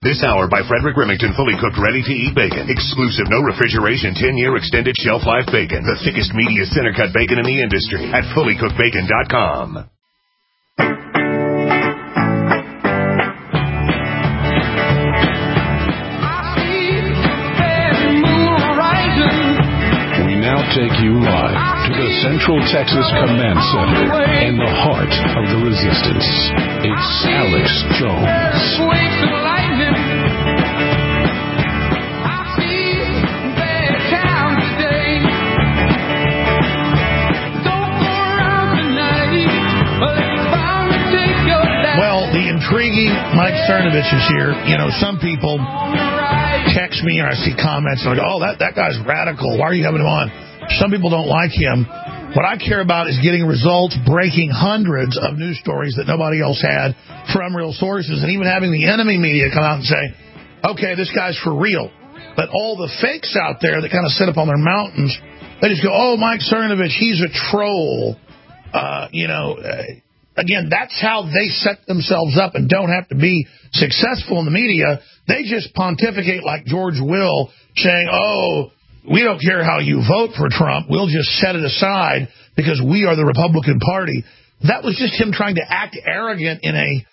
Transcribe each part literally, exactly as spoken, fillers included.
This hour by Frederick Remington, fully cooked, ready-to-eat bacon. Exclusive, no refrigeration, ten-year extended shelf life bacon. The thickest, meatiest, center-cut bacon in the industry at fully cooked bacon dot com. Now take you live to the Central Texas Command Center in the heart of the resistance. It's Alex Jones. Well, the intriguing Mike Cernovich is here. You know, some people text me or I see comments like, oh, that, that guy's radical. Why are you having him on? Some people don't like him. What I care about is getting results, breaking hundreds of news stories that nobody else had from real sources, and even having the enemy media come out and say, okay, this guy's for real. But all the fakes out there that kind of sit up on their mountains, they just go, oh, Mike Cernovich, he's a troll. Uh, you know, uh, again, that's how they set themselves up and don't have to be successful in the media. They just pontificate like George Will, saying, oh, we don't care how you vote for Trump. We'll just set it aside because we are the Republican Party. That was just him trying to act arrogant in a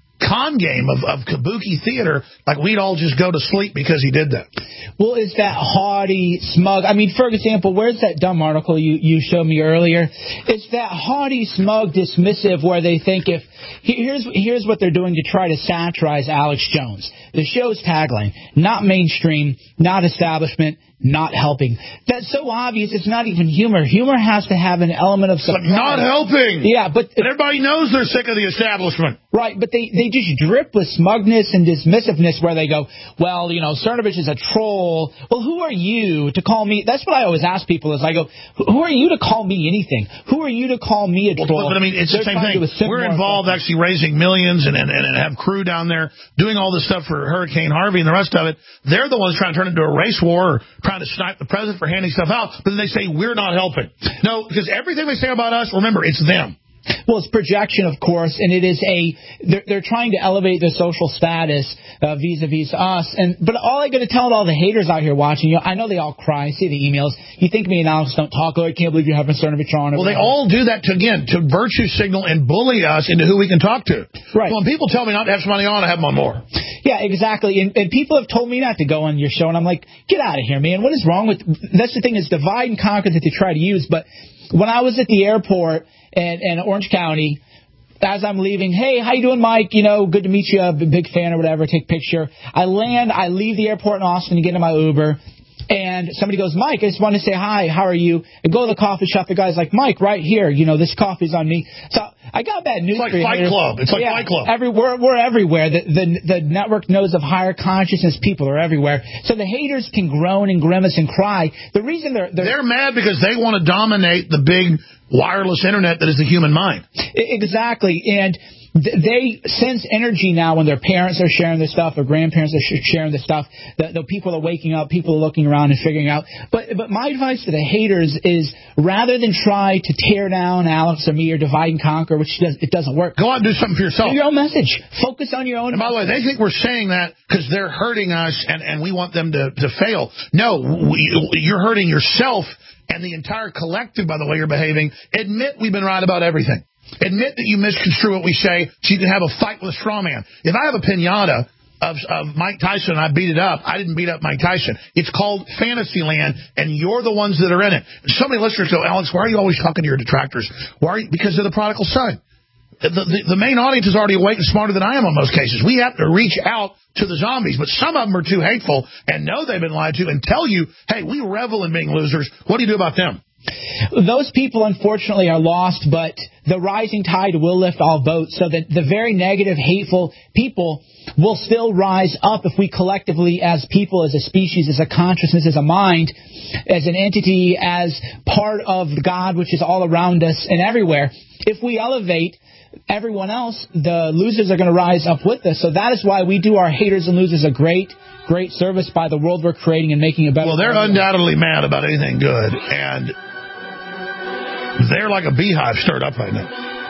con game of, of kabuki theater, like we'd all just go to sleep because he did that. Well, it's that haughty, smug. I mean, for example, where's that dumb article you, you showed me earlier? It's that haughty, smug, dismissive where they think if... Here's, here's what they're doing to try to satirize Alex Jones. The show's tagline, not mainstream, not establishment, not helping. That's so obvious, it's not even humor. Humor has to have an element of surprise. But not helping! Yeah, but... But everybody knows they're sick of the establishment. Right, but they, they just drip with smugness and dismissiveness where they go, well, you know, Cernovich is a troll. Well, who are you to call me? That's what I always ask people is I go, who are you to call me anything? Who are you to call me a troll? Well, but, I mean, it's They're the same thing. We're involved actually raising millions and, and, and have crew down there doing all this stuff for Hurricane Harvey and the rest of it. They're the ones trying to turn it into a race war or trying to snipe the president for handing stuff out, but then they say we're not helping. No, because everything they say about us, remember, it's them. Well, it's projection, of course, and it is a they're, they're trying to elevate their social status uh, vis-a-vis us. And but all I got to tell all the haters out here watching, you know, I know they all cry. I see the emails. You think me and Alex don't talk? Oh, I can't believe you have Cernovich on. Well, they all do that to again to virtue signal and bully us into who we can talk to. Right. So when people tell me not to have somebody on, I have them on more. Yeah, exactly. And, and people have told me not to go on your show, and I'm like, get out of here, man. What is wrong with? That's the thing is divide and conquer that they try to use. But when I was at the airport in, in Orange County, as I'm leaving, hey, how you doing, Mike? You know, good to meet you. I'm a big fan or whatever. Take a picture. I land. I leave the airport in Austin to get in my Uber. And somebody goes, Mike, I just want to say hi. How are you? I go to the coffee shop. The guy's like, Mike, right here. You know, this coffee's on me. So I got bad news. It's like for you. Fight Club. It's like yeah, Fight Club. Every, we're, we're everywhere. The, the, the network knows of higher consciousness. People are everywhere. So the haters can groan and grimace and cry. The reason they're... They're, they're mad because they want to dominate the big wireless internet that is the human mind. Exactly. And they sense energy now when their parents are sharing this stuff or grandparents are sharing this stuff. The, the people are waking up, people are looking around and figuring out. But but my advice to the haters is rather than try to tear down Alex or me or divide and conquer, which does, it doesn't work. Go out and do something for yourself. Do your own message. Focus on your own. And by the way, they think we're saying that because they're hurting us and, and we want them to, to fail. No, we, you're hurting yourself and the entire collective by the way you're behaving. Admit we've been right about everything. Admit that you misconstrue what we say so you can have a fight with a straw man. If I have a pinata of, of Mike Tyson and I beat it up, I didn't beat up Mike Tyson. It's called Fantasyland, and you're the ones that are in it. So many listeners go, Alex, why are you always talking to your detractors? Why are you? Because they're the prodigal son. The, the, the main audience is already awake and smarter than I am in most cases. We have to reach out to the zombies, but some of them are too hateful and know they've been lied to and tell you, hey, we revel in being losers. What do you do about them? Those people, unfortunately, are lost, but the rising tide will lift all boats, so that the very negative, hateful people will still rise up if we collectively, as people, as a species, as a consciousness, as a mind, as an entity, as part of God, which is all around us and everywhere, if we elevate everyone else, the losers are going to rise up with us. So that is why we do our haters and losers a great, great service by the world we're creating and making a better world. Well, they're undoubtedly mad about anything good, and they're like a beehive stirred up right now.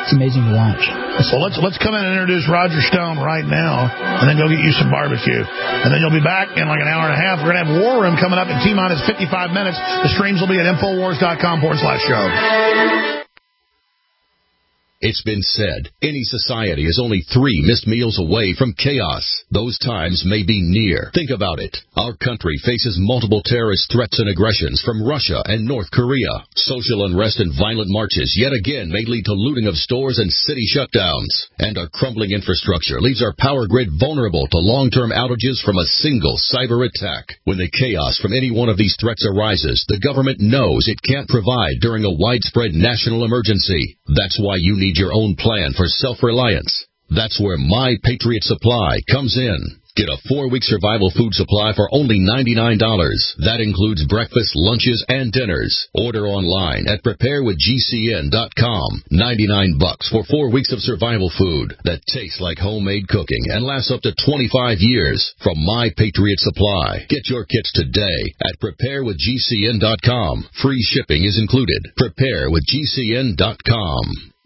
it's amazing to watch. Well, let's let's come in and introduce Roger Stone right now, and then go get you some barbecue. And then you'll be back in like an hour and a half. We're going to have War Room coming up in T-minus fifty-five minutes. The streams will be at Infowars.com forward slash show. It's been said, any society is only three missed meals away from chaos. Those times may be near. Think about it. Our country faces multiple terrorist threats and aggressions from Russia and North Korea. Social unrest and violent marches yet again may lead to looting of stores and city shutdowns. And our crumbling infrastructure leaves our power grid vulnerable to long-term outages from a single cyber attack. When the chaos from any one of these threats arises, the government knows it can't provide during a widespread national emergency. That's why you need your own plan for self-reliance. That's where My Patriot Supply comes in. Get a four-week survival food supply for only ninety-nine dollars. That includes breakfast, lunches, and dinners. Order online at prepare with G C N dot com. ninety-nine bucks for four weeks of survival food that tastes like homemade cooking and lasts up to twenty-five years from My Patriot Supply. Get your kits today at prepare with G C N dot com. Free shipping is included. prepare with G C N dot com.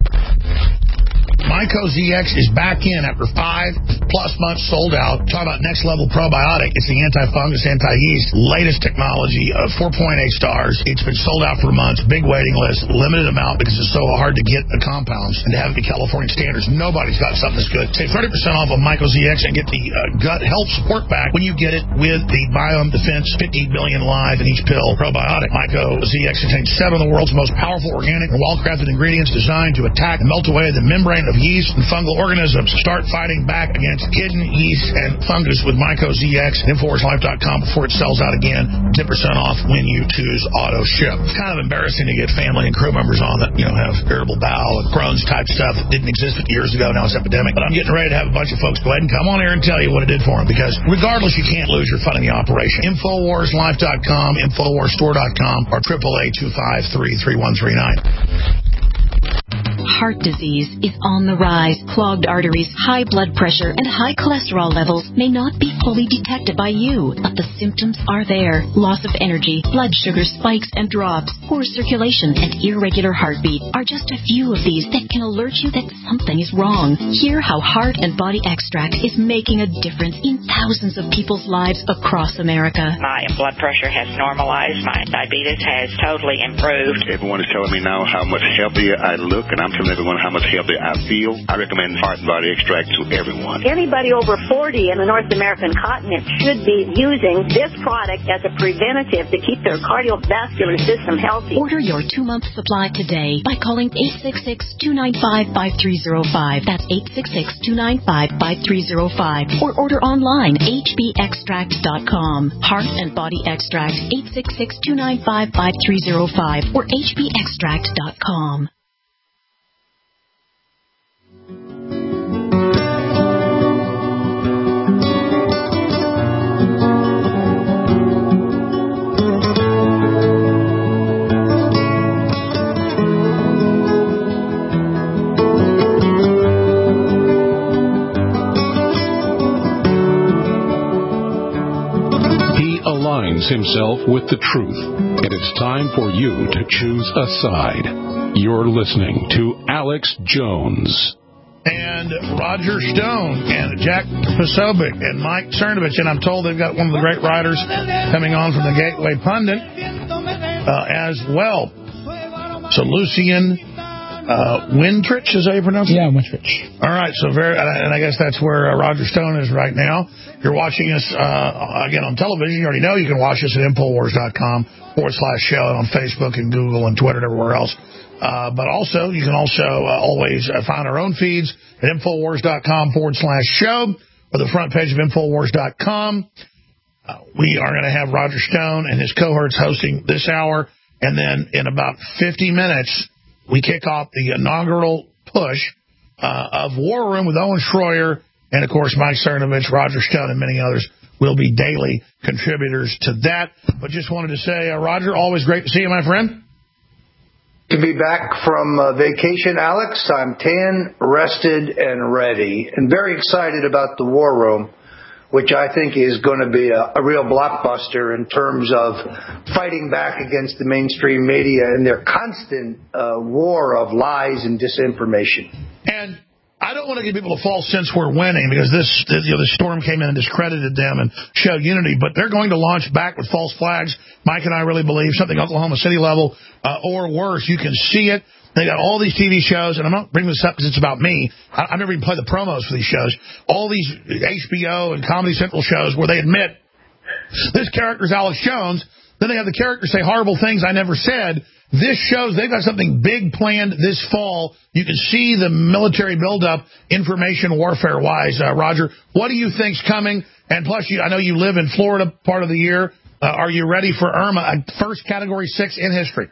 Myco Z X is back in after five plus months sold out. Talk about next level probiotic. It's the anti-fungus, anti-yeast, latest technology of four point eight stars. It's been sold out for months. Big waiting list, limited amount because it's so hard to get the compounds and to have it be California standards. Nobody's got something that's good. Save thirty percent off of Myco Z X and get the uh, gut health support pack when you get it with the Biome Defense fifty billion live in each pill probiotic. Myco Z X contains seven of the world's most powerful organic and well-crafted ingredients designed to attack and melt away the membrane of yeast and fungal organisms. Start fighting back against hidden yeast and fungus with Myco Z X at Infowars Life dot com before it sells out again. ten percent off when you choose auto ship. It's kind of embarrassing to get family and crew members on that, you know, have irritable bowel and Crohn's type stuff that didn't exist fifty years ago. Now it's epidemic. But I'm getting ready to have a bunch of folks go ahead and come on here and tell you what it did for them, because regardless, you can't lose your fun in the operation. Infowars Life dot com, Infowars Store dot com, or triple A two five three, three one three nine. Heart disease is on the rise. Clogged arteries, high blood pressure, and high cholesterol levels may not be fully detected by you, but the symptoms are there. Loss of energy, blood sugar spikes and drops, poor circulation, and irregular heartbeat are just a few of these that can alert you that something is wrong. Hear how Heart and Body Extract is making a difference in thousands of people's lives across America. My blood pressure has normalized. My diabetes has totally improved. Everyone is telling me now how much healthier I look, and I'm telling everyone how much healthier I feel. I recommend Heart and Body Extract to everyone. Anybody over forty in the North American continent should be using this product as a preventative to keep their cardiovascular system healthy. Order your two-month supply today by calling eight six six, two nine five, five three zero five. That's eight six six, two nine five, five three zero five. Or order online, H B extract dot com. Heart and Body Extract, eight six six, two nine five, five three zero five or H B extract dot com. Himself with the truth, and it's time for you to choose a side. You're listening to Alex Jones and Roger Stone and Jack Posobiec and Mike Cernovich, and I'm told they've got one of the great writers coming on from the Gateway Pundit uh, as well. So Lucian Uh, Wintrich, is that how you pronounce it? Yeah, Wintrich. All right, so very, and I guess that's where uh, Roger Stone is right now. You're watching us, uh, again, on television. You already know you can watch us at Infowars dot com forward slash show and on Facebook and Google and Twitter and everywhere else. Uh, but also, you can also uh, always uh, find our own feeds at Infowars dot com forward slash show or the front page of Infowars dot com. Uh, we are going to have Roger Stone and his cohorts hosting this hour, and then in about fifty minutes, we kick off the inaugural push uh, of War Room with Owen Schroyer, and, of course, Mike Cernovich, Roger Stone, and many others will be daily contributors to that. But just wanted to say, uh, Roger, always great to see you, my friend. To be back from uh, vacation, Alex. I'm tan, rested, and ready, and very excited about the War Room. which I think is going to be a, a real blockbuster in terms of fighting back against the mainstream media and their constant uh, war of lies and disinformation. And I don't want to give people a false sense we're winning, because this, you know, the storm came in and discredited them and showed unity, but they're going to launch back with false flags. Mike and I really believe something Oklahoma City level, uh, or worse. You can see it. They got all these T V shows, and I'm not bringing this up because it's about me. I, I never even play the promos for these shows. All these H B O and Comedy Central shows where they admit this character's Alex Jones. Then they have the character say horrible things I never said. This shows they've got something big planned this fall. You can see the military buildup, information warfare-wise. Uh, Roger, what do you think's coming? And plus, you, I know you live in Florida part of the year. Uh, are you ready for Irma, a first Category six in history?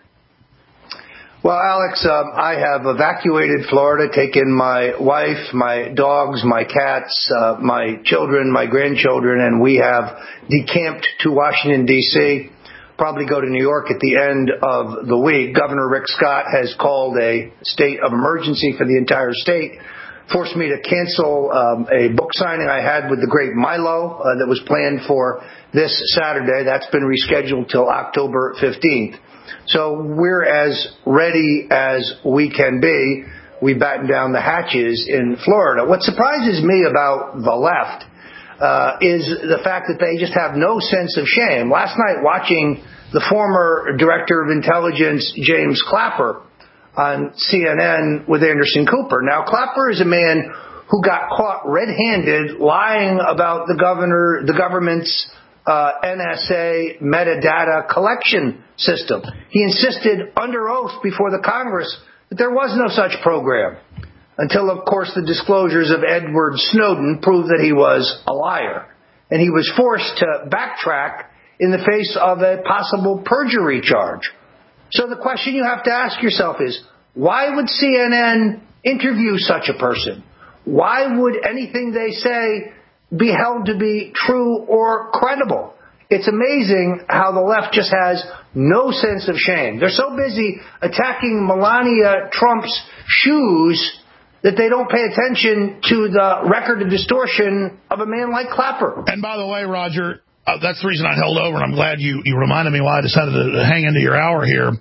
Well, Alex, um, I have evacuated Florida, taken my wife, my dogs, my cats, uh, my children, my grandchildren, and we have decamped to Washington, D C, probably go to New York at the end of the week. Governor Rick Scott has called a state of emergency for the entire state, forced me to cancel um, a book signing I had with the great Milo uh, that was planned for this Saturday. That's been rescheduled till October fifteenth. So we're as ready as we can be. We batten down the hatches in Florida. What surprises me about the left uh, is the fact that they just have no sense of shame. Last night, watching the former Director of Intelligence, James Clapper, on C N N with Anderson Cooper. Now, Clapper is a man who got caught red-handed lying about the governor, the government's uh, N S A metadata collection system. He insisted under oath before the Congress that there was no such program, until, of course, the disclosures of Edward Snowden proved that he was a liar. And he was forced to backtrack in the face of a possible perjury charge. So the question you have to ask yourself is, why would C N N interview such a person? Why would anything they say be held to be true or credible? It's amazing how the left just has no sense of shame. They're so busy attacking Melania Trump's shoes that they don't pay attention to the record of distortion of a man like Clapper. And by the way, Roger, uh, that's the reason I held over, and I'm glad you, you reminded me why I decided to hang into your hour here.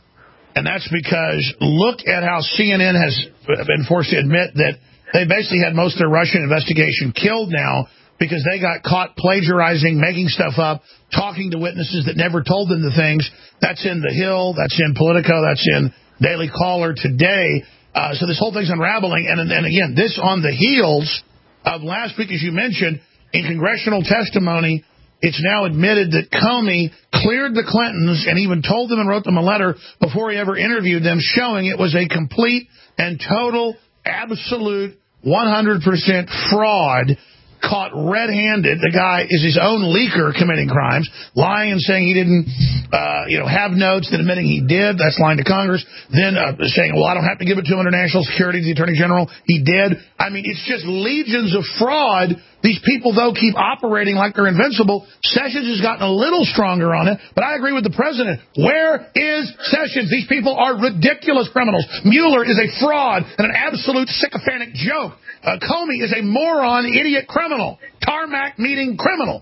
And that's because look at how C N N has been forced to admit that they basically had most of their Russian investigation killed now because they got caught plagiarizing, making stuff up, talking to witnesses that never told them the things. That's in The Hill. That's in Politico. That's in Daily Caller today. Uh, so this whole thing's unraveling. And, and again, this on the heels of last week, as you mentioned, in congressional testimony, it's now admitted that Comey cleared the Clintons and even told them and wrote them a letter before he ever interviewed them, showing it was a complete and total, absolute, one hundred percent fraud, caught red-handed. The guy is his own leaker committing crimes, lying and saying he didn't, uh, you know, have notes, then admitting he did. That's lying to Congress. Then uh, saying, well, I don't have to give it to him under national security, to the Attorney General. He did. I mean, it's just legions of fraud. These people, though, keep operating like they're invincible. Sessions has gotten a little stronger on it, but I agree with the president. Where is Sessions? These people are ridiculous criminals. Mueller is a fraud and an absolute sycophantic joke. Uh, Comey is a moron, idiot criminal. Tarmac meeting criminal.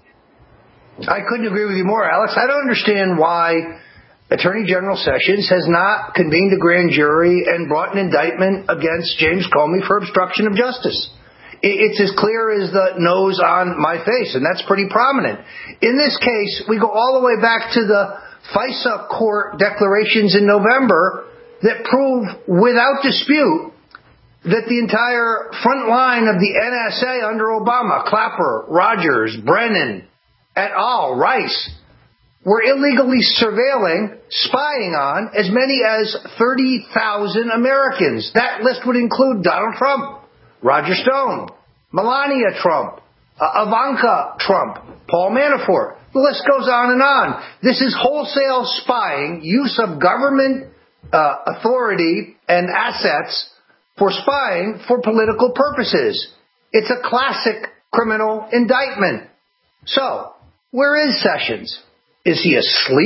I couldn't agree with you more, Alex. I don't understand why Attorney General Sessions has not convened a grand jury and brought an indictment against James Comey for obstruction of justice. It's as clear as the nose on my face, and that's pretty prominent. In this case, we go all the way back to the FISA court declarations in November that prove without dispute that the entire front line of the N S A under Obama, Clapper, Rogers, Brennan, et al., Rice, were illegally surveilling, spying on as many as thirty thousand Americans. That list would include Donald Trump, Roger Stone, Melania Trump, uh, Ivanka Trump, Paul Manafort. The list goes on and on. This is wholesale spying, use of government uh, authority and assets for spying for political purposes. It's a classic criminal indictment. So, where is Sessions? Is he asleep,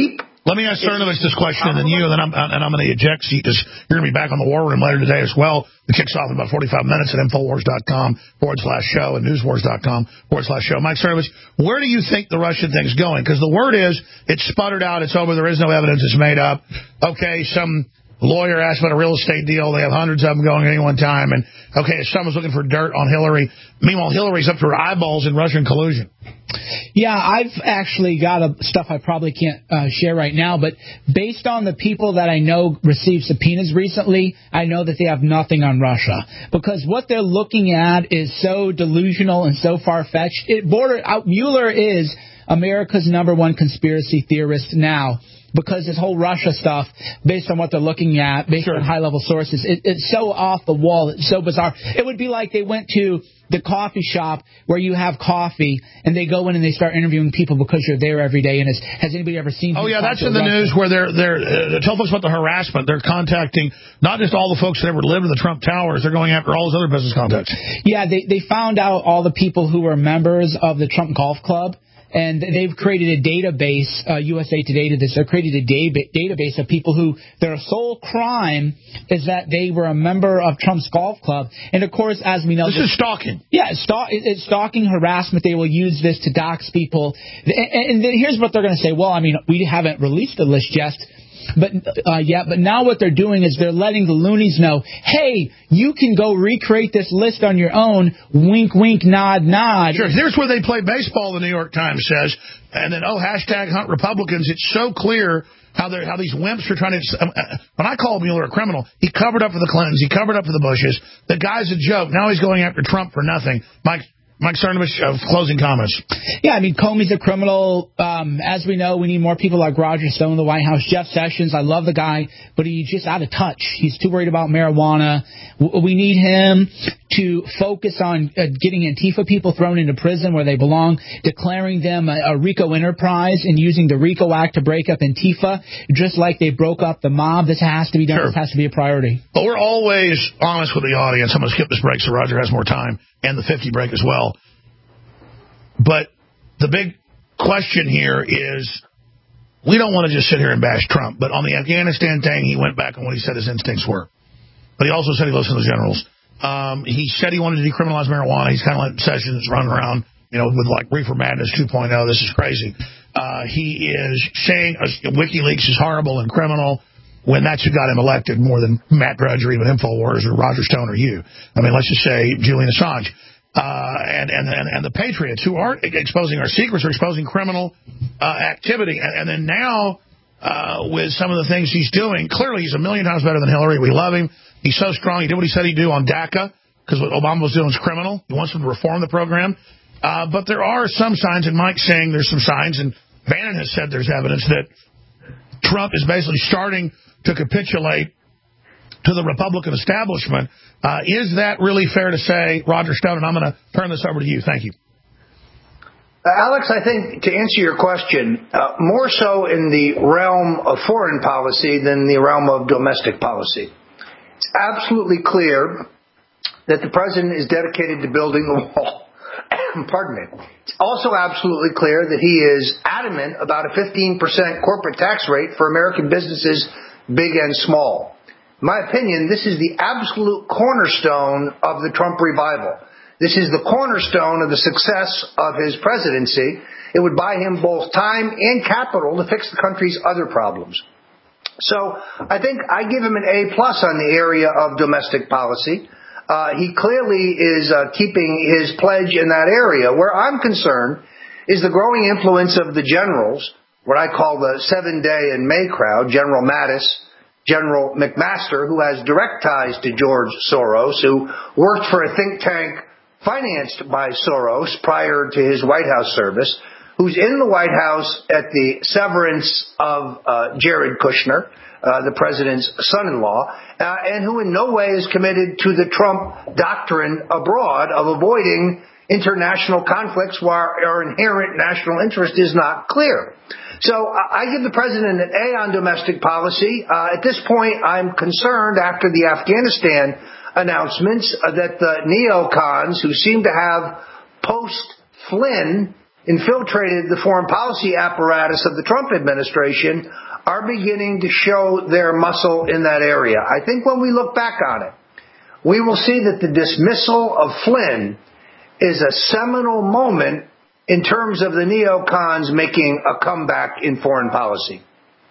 Let me ask Cernovich this question, and then you, and then I'm, and I'm going to eject you because you're going to be back on the War Room later today as well. It kicks off in about forty-five minutes at Infowars.com forward slash show and Newswars.com forward slash show. Mike Cernovich, where do you think the Russian thing's going? Because the word is it's sputtered out, it's over, there is no evidence, it's made up. Okay, some lawyer asked about a real estate deal. They have hundreds of them going at any one time. And, okay, someone's looking for dirt on Hillary. Meanwhile, Hillary's up to her eyeballs in Russian collusion. Yeah, I've actually got a, stuff I probably can't uh, share right now, but based on the people that I know received subpoenas recently, I know that they have nothing on Russia. Because what they're looking at is so delusional and so far-fetched. It border, uh, Mueller is America's number one conspiracy theorist now. Because this whole Russia stuff, based on what they're looking at, based sure. on high-level sources, it, it's so off the wall, it's so bizarre. It would be like they went to the coffee shop where you have coffee, and they go in and they start interviewing people because you're there every day. And is, has anybody ever seen? Oh yeah, that's in the Russia? News where they're they're uh, tell folks about the harassment. They're contacting not just all the folks that ever lived in the Trump Towers. They're going after all his other business contacts. Yeah, they they found out all the people who were members of the Trump Golf Club. And they've created a database, uh, U S A Today did this, they've created a da- database of people who, their sole crime is that they were a member of Trump's golf club. And, of course, as we know... This, this is stalking. Yeah, it's, stalk, it's stalking, harassment. They will use this to dox people. And, and then here's what they're going to say. Well, I mean, we haven't released the list yet. But uh, yeah, but now what they're doing is they're letting the loonies know, hey, you can go recreate this list on your own. Wink, wink, nod, nod. Sure. Here's where they play baseball, the New York Times says. And then, oh, hashtag hunt Republicans. It's so clear how they're, how these wimps are trying to... Uh, when I call Mueller a criminal, he covered up for the Clintons. He covered up for the Bushes. The guy's a joke. Now he's going after Trump for nothing. Mike... Mike Cernovich, uh, closing comments. Yeah, I mean, Comey's a criminal. Um, as we know, we need more people like Roger Stone in the White House. Jeff Sessions, I love the guy, but he's just out of touch. He's too worried about marijuana. We need him to focus on uh, getting Antifa people thrown into prison where they belong, declaring them a, a RICO enterprise and using the RICO Act to break up Antifa, just like they broke up the mob. This has to be done. Sure. This has to be a priority. But we're always honest with the audience. I'm going to skip this break so Roger has more time, and the fifty break as well. But the big question here is, we don't want to just sit here and bash Trump, but on the Afghanistan thing, he went back on what he said his instincts were. But he also said he listened to the generals. Um, he said he wanted to decriminalize marijuana. He's kind of like Sessions running around, you know, with like Reefer Madness two point oh. This is crazy. Uh, he is saying uh, WikiLeaks is horrible and criminal when that's who got him elected more than Matt Drudge or even InfoWars or Roger Stone or you. I mean, let's just say Julian Assange. Uh, and, and, and, and the Patriots, who aren't exposing our secrets, are exposing criminal uh, activity. And, and then now, uh, with some of the things he's doing, clearly he's a million times better than Hillary. We love him. He's so strong. He did what he said he'd do on DACA, because what Obama was doing is criminal. He wants them to reform the program. Uh, but there are some signs, and Mike's saying there's some signs, and Bannon has said there's evidence that Trump is basically starting to capitulate to the Republican establishment. Uh, is that really fair to say, Roger Stone? And I'm going to turn this over to you. Thank you. Uh, Alex, I think to answer your question, uh, more so in the realm of foreign policy than the realm of domestic policy. It's absolutely clear that the president is dedicated to building the wall. Pardon me. It's also absolutely clear that he is adamant about a fifteen percent corporate tax rate for American businesses, big and small. In my opinion, this is the absolute cornerstone of the Trump revival. This is the cornerstone of the success of his presidency. It would buy him both time and capital to fix the country's other problems. So I think I give him an A plus on the area of domestic policy. Uh, he clearly is uh, keeping his pledge in that area. Where I'm concerned is the growing influence of the generals, what I call the seven-day in May crowd, General Mattis, General McMaster, who has direct ties to George Soros, who worked for a think tank financed by Soros prior to his White House service, who's in the White House at the severance of uh, Jared Kushner, uh, the president's son-in-law, uh, and who in no way is committed to the Trump doctrine abroad of avoiding international conflicts where our inherent national interest is not clear. So I give the president an A on domestic policy. Uh, at this point, I'm concerned after the Afghanistan announcements uh, that the neocons who seem to have post-Flynn infiltrated the foreign policy apparatus of the Trump administration are beginning to show their muscle in that area. I think when we look back on it, we will see that the dismissal of Flynn is a seminal moment in terms of the neocons making a comeback in foreign policy.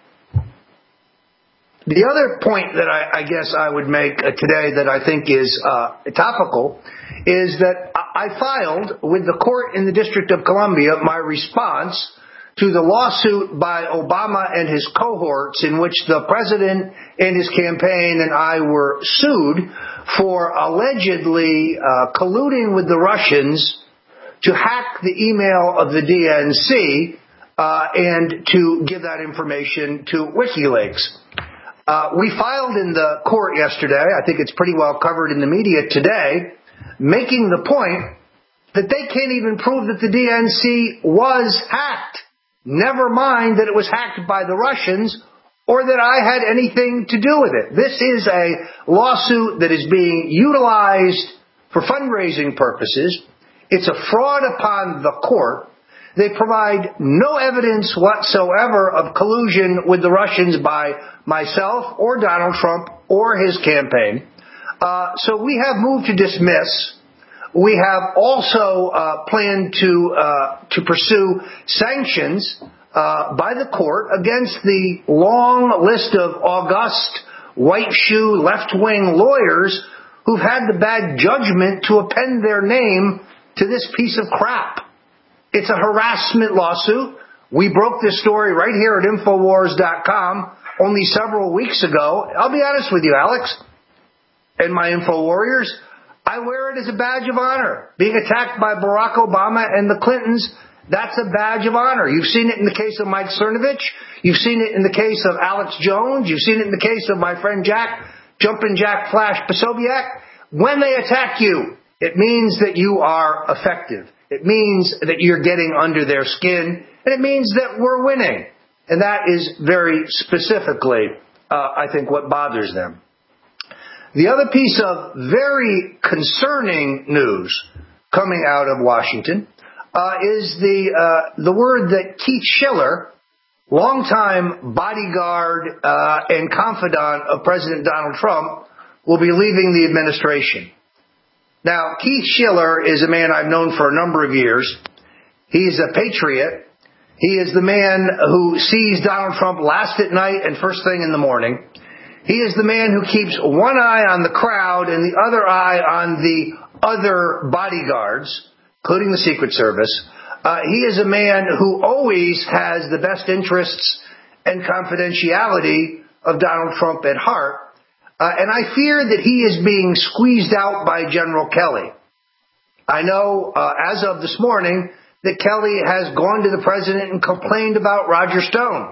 The other point that I, I guess I would make uh, today that I think is uh, topical is that I filed with the court in the District of Columbia my response to the lawsuit by Obama and his cohorts in which the president and his campaign and I were sued for allegedly uh, colluding with the Russians to hack the email of the D N C uh, and to give that information to WikiLeaks. Uh, we filed in the court yesterday, I think it's pretty well covered in the media today, making the point that they can't even prove that the D N C was hacked. Never mind that it was hacked by the Russians or that I had anything to do with it. This is a lawsuit that is being utilized for fundraising purposes. It's a fraud upon the court. They provide no evidence whatsoever of collusion with the Russians by myself or Donald Trump or his campaign. Uh, so we have moved to dismiss. We have also uh, planned to uh, to pursue sanctions uh, by the court against the long list of august, white shoe, left-wing lawyers who've had the bad judgment to append their name to this piece of crap. It's a harassment lawsuit. We broke this story right here at Infowars dot com only several weeks ago. I'll be honest with you, Alex, and my Info Warriors, I wear it as a badge of honor. Being attacked by Barack Obama and the Clintons, that's a badge of honor. You've seen it in the case of Mike Cernovich. You've seen it in the case of Alex Jones. You've seen it in the case of my friend Jack, Jumpin' Jack Flash Posobiec. When they attack you, it means that you are effective. It means that you're getting under their skin, and it means that we're winning. And that is very specifically, uh, I think, what bothers them. The other piece of very concerning news coming out of Washington uh, is the uh, the word that Keith Schiller, longtime bodyguard uh, and confidant of President Donald Trump, will be leaving the administration. Now, Keith Schiller is a man I've known for a number of years. He's a patriot. He is the man who sees Donald Trump last at night and first thing in the morning. He is the man who keeps one eye on the crowd and the other eye on the other bodyguards, including the Secret Service. Uh, he is a man who always has the best interests and confidentiality of Donald Trump at heart. Uh, and I fear that he is being squeezed out by General Kelly. I know, uh, as of this morning, that Kelly has gone to the president and complained about Roger Stone.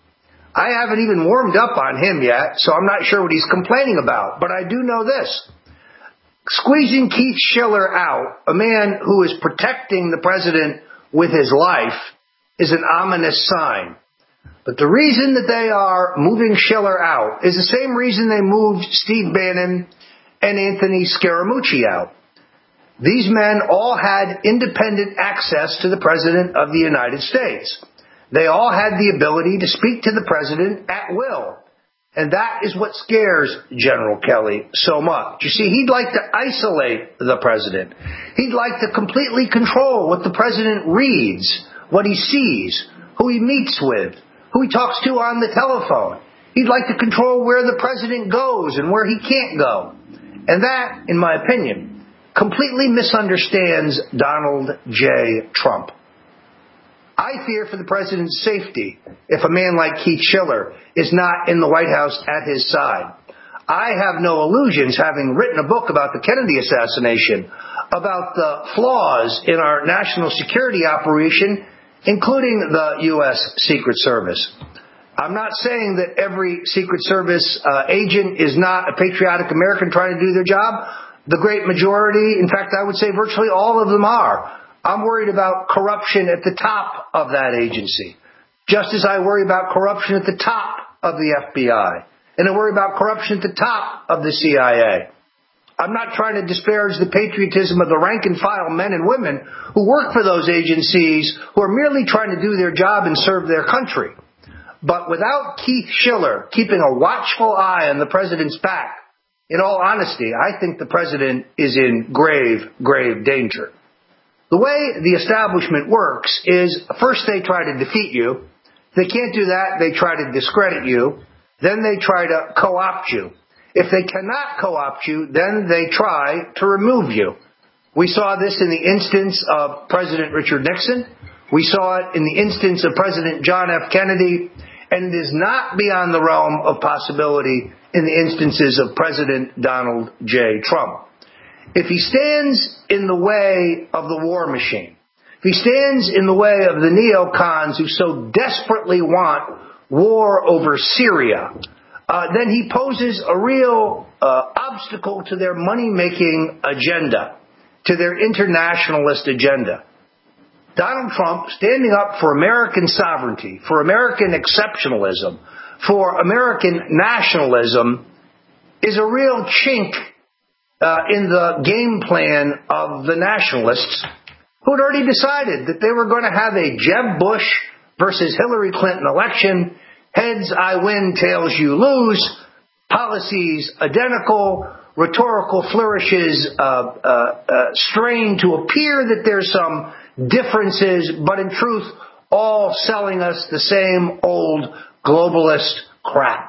I haven't even warmed up on him yet, so I'm not sure what he's complaining about. But I do know this. Squeezing Keith Schiller out, a man who is protecting the president with his life, is an ominous sign. But the reason that they are moving Schiller out is the same reason they moved Steve Bannon and Anthony Scaramucci out. These men all had independent access to the President of the United States. They all had the ability to speak to the President at will. And that is what scares General Kelly so much. You see, he'd like to isolate the President. He'd like to completely control what the President reads, what he sees, who he meets with, who he talks to on the telephone. He'd like to control where the president goes and where he can't go. And that, in my opinion, completely misunderstands Donald J. Trump. I fear for the president's safety if a man like Keith Schiller is not in the White House at his side. I have no illusions, having written a book about the Kennedy assassination, about the flaws in our national security operation, including the U S Secret Service. I'm not saying that every Secret Service uh, agent is not a patriotic American trying to do their job. The great majority, in fact, I would say virtually all of them are. I'm worried about corruption at the top of that agency, just as I worry about corruption at the top of the F B I, and I worry about corruption at the top of the C I A. I'm not trying to disparage the patriotism of the rank and file men and women who work for those agencies who are merely trying to do their job and serve their country. But without Keith Schiller keeping a watchful eye on the president's back, in all honesty, I think the president is in grave, grave danger. The way the establishment works is first they try to defeat you. If they can't do that, they try to discredit you. Then they try to co-opt you. If they cannot co-opt you, then they try to remove you. We saw this in the instance of President Richard Nixon. We saw it in the instance of President John F. Kennedy. And it is not beyond the realm of possibility in the instances of President Donald J. Trump. If he stands in the way of the war machine, if he stands in the way of the neocons who so desperately want war over Syria, uh, then he poses a real uh, obstacle to their money-making agenda, to their internationalist agenda. Donald Trump standing up for American sovereignty, for American exceptionalism, for American nationalism is a real chink uh, in the game plan of the nationalists who had already decided that they were going to have a Jeb Bush versus Hillary Clinton election. Heads I win, tails you lose, policies identical, rhetorical flourishes uh, uh, uh, strained to appear that there's some differences, but in truth, all selling us the same old globalist crap.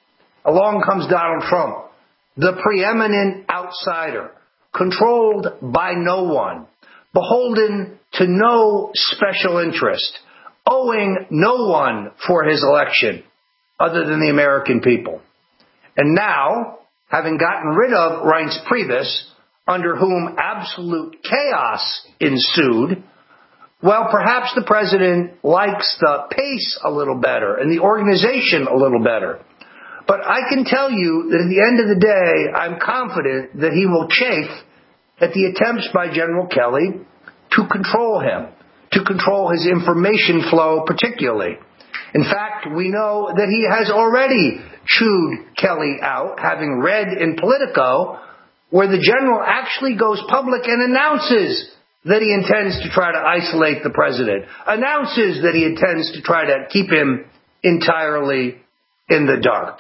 Along comes Donald Trump, the preeminent outsider, controlled by no one, beholden to no special interest, owing no one for his election other than the American people. And now, having gotten rid of Reince Priebus, under whom absolute chaos ensued, well, perhaps the president likes the pace a little better and the organization a little better. But I can tell you that at the end of the day, I'm confident that he will chafe at the attempts by General Kelly to control him, to control his information flow particularly. In fact, we know that he has already chewed Kelly out, having read in Politico where the general actually goes public and announces that he intends to try to isolate the president, announces that he intends to try to keep him entirely in the dark.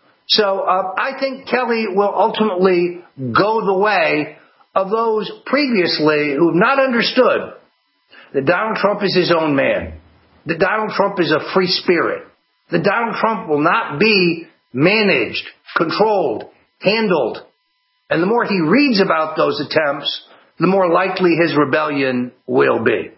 So uh, I think Kelly will ultimately go the way of those previously who have not understood that Donald Trump is his own man, that Donald Trump is a free spirit, that Donald Trump will not be managed, controlled, handled. And the more he reads about those attempts, the more likely his rebellion will be.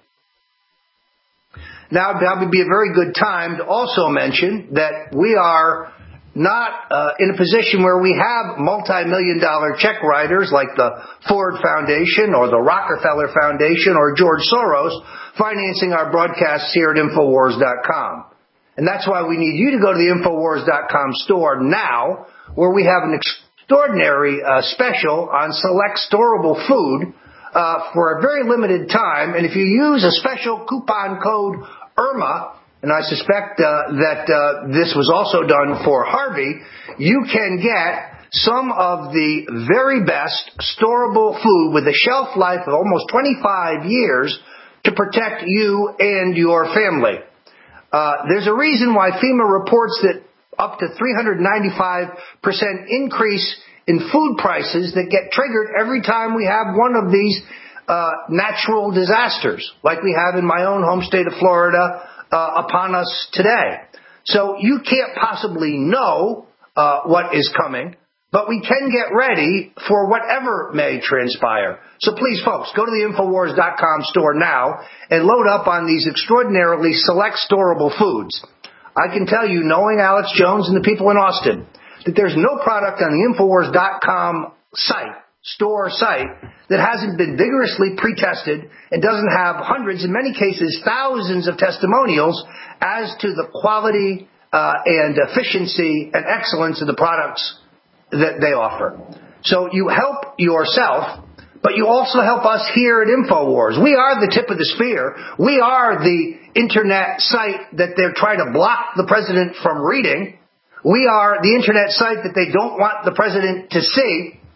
Now, it would probably be a very good time to also mention that we are not uh, in a position where we have multi-million dollar check writers like the Ford Foundation or the Rockefeller Foundation or George Soros financing our broadcasts here at Infowars dot com. And that's why we need you to go to the Infowars dot com store now, where we have an extraordinary uh, special on select storable food uh, for a very limited time. And if you use a special coupon code IRMA, and I suspect uh, that uh, this was also done for Harvey, you can get some of the very best storable food with a shelf life of almost twenty-five years to protect you and your family. Uh, there's a reason why FEMA reports that up to three hundred ninety-five percent increase in food prices that get triggered every time we have one of these uh, natural disasters, like we have in my own home state of Florida uh, upon us today. So you can't possibly know uh, what is coming, but we can get ready for whatever may transpire. So please, folks, go to the Infowars dot com store now and load up on these extraordinarily select storable foods. I can tell you, knowing Alex Jones and the people in Austin, that there's no product on the Infowars dot com site, store site, that hasn't been vigorously pre-tested and doesn't have hundreds, in many cases thousands of testimonials as to the quality uh, and efficiency and excellence of the products that they offer. So you help yourself, but you also help us here at InfoWars. We are the tip of the spear. We are the internet site that they're trying to block the president from reading. We are the internet site that they don't want the president to see.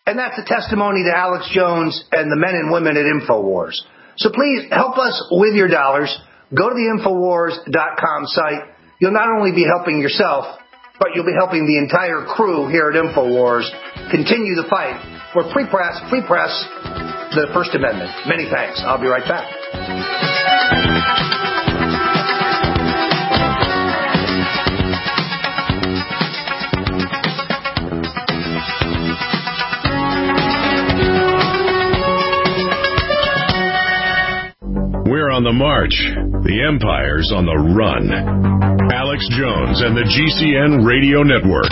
And that's a testimony to Alex Jones and the men and women at InfoWars. So please help us with your dollars. Go to the Infowars dot com site. You'll not only be helping yourself, but you'll be helping the entire crew here at InfoWars continue the fight for free press, free press, the First Amendment. Many thanks. I'll be right back. We're on the march. The empire's on the run. Alex Jones and the G C N Radio Network.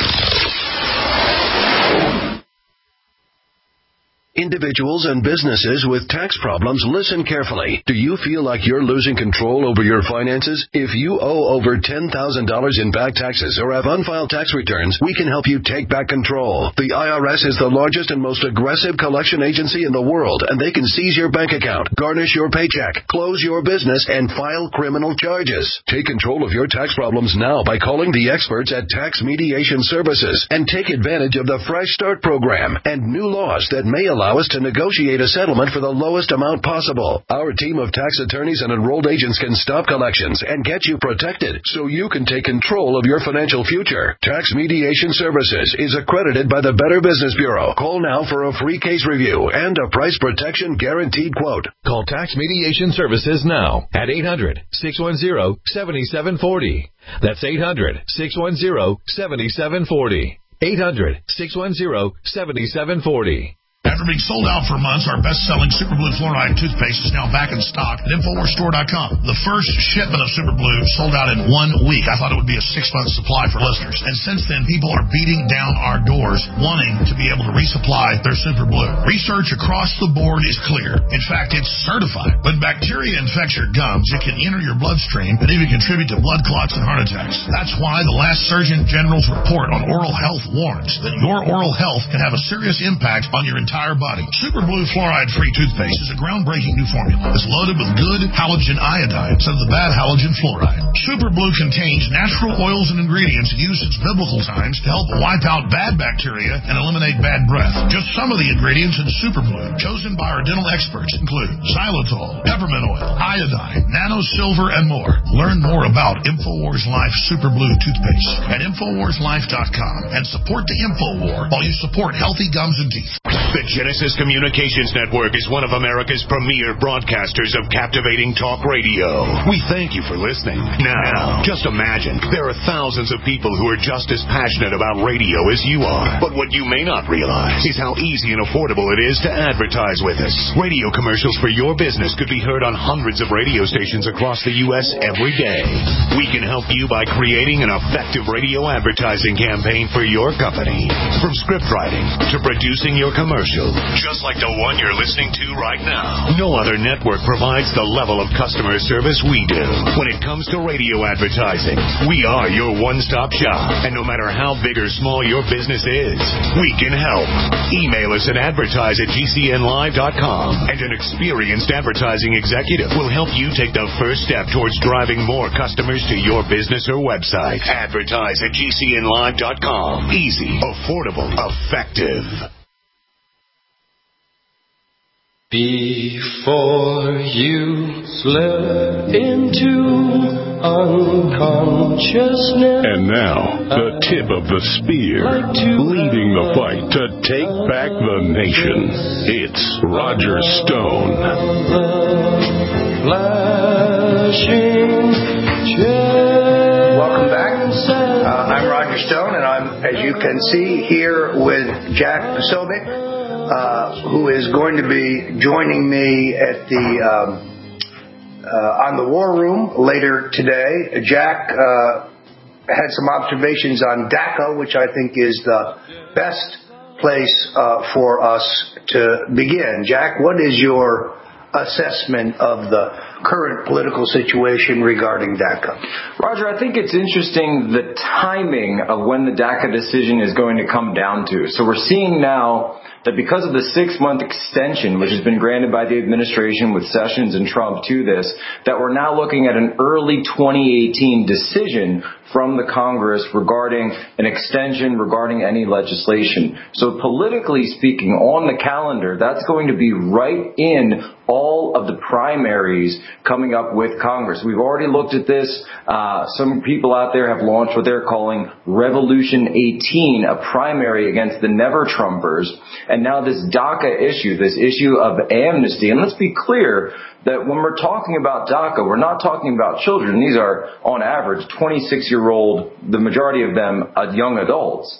Individuals and businesses with tax problems, listen carefully. Do you feel like you're losing control over your finances? If you owe over ten thousand dollars in back taxes or have unfiled tax returns, we can help you take back control. The I R S is the largest and most aggressive collection agency in the world, and they can seize your bank account, garnish your paycheck, close your business, and file criminal charges. Take control of your tax problems now by calling the experts at Tax Mediation Services and take advantage of the Fresh Start program and new laws that may allow us to negotiate a settlement for the lowest amount possible. Our team of tax attorneys and enrolled agents can stop collections and get you protected so you can take control of your financial future. Tax Mediation Services is accredited by the Better Business Bureau. Call now for a free case review and a price protection guaranteed quote. Call Tax Mediation Services now at eight hundred, six one zero, seven seven four zero. That's eight hundred, six one zero, seven seven four zero. eight hundred, six one zero, seven seven four zero. After being sold out for months, our best-selling Super Blue Fluoride toothpaste is now back in stock at Infowars Store dot com. The first shipment of Super Blue sold out in one week. I thought it would be a six-month supply for listeners. And since then, people are beating down our doors wanting to be able to resupply their Super Blue. Research across the board is clear. In fact, it's certified. When bacteria infects your gums, it can enter your bloodstream and even contribute to blood clots and heart attacks. That's why the last Surgeon General's report on oral health warns that your oral health can have a serious impact on your entire entire body. Super Blue Fluoride-Free toothpaste is a groundbreaking new formula. It's loaded with good halogen iodine instead of the bad halogen fluoride. Super Blue contains natural oils and ingredients used since biblical times to help wipe out bad bacteria and eliminate bad breath. Just some of the ingredients in Super Blue, chosen by our dental experts, include xylitol, peppermint oil, iodine, nano silver, and more. Learn more about InfoWars Life Super Blue toothpaste at Infowars Life dot com and support the InfoWar while you support healthy gums and teeth. The Genesis Communications Network is one of America's premier broadcasters of captivating talk radio. We thank you for listening. Now, just imagine, there are thousands of people who are just as passionate about radio as you are. But what you may not realize is how easy and affordable it is to advertise with us. Radio commercials for your business could be heard on hundreds of radio stations across the U S every day. We can help you by creating an effective radio advertising campaign for your company. From script writing to producing your commercial, just like the one you're listening to right now. No other network provides the level of customer service we do. When it comes to radio advertising, we are your one-stop shop. And no matter how big or small your business is, we can help. Email us at advertise at G C N live dot com, and an experienced advertising executive will help you take the first step towards driving more customers to your business or website. Advertise at G C N live dot com. Easy, affordable, effective. Before you slip into unconsciousness. And now, the tip of the spear, leading the fight to take back the nation. It's Roger Stone. Welcome back. Uh, I'm Roger Stone, and I'm, as you can see, here with Jack Posobiec. Uh, who is going to be joining me at the um, uh, on the War Room later today. Jack uh, had some observations on DACA, which I think is the best place uh, for us to begin. Jack, what is your assessment of the current political situation regarding DACA? Roger, I think it's interesting the timing of when the DACA decision is going to come down to. So we're seeing now that because of the six-month extension, which has been granted by the administration with Sessions and Trump to this, that we're now looking at an early twenty eighteen decision from the Congress regarding an extension, regarding any legislation. So politically speaking, on the calendar, that's going to be right in all of the primaries coming up with Congress. We've already looked at this. Uh, some people out there have launched what they're calling Revolution eighteen, a primary against the Never-Trumpers. And now this DACA issue, this issue of amnesty. And let's be clear that when we're talking about DACA, we're not talking about children. These are, on average, twenty-six-year-old, the majority of them uh, young adults.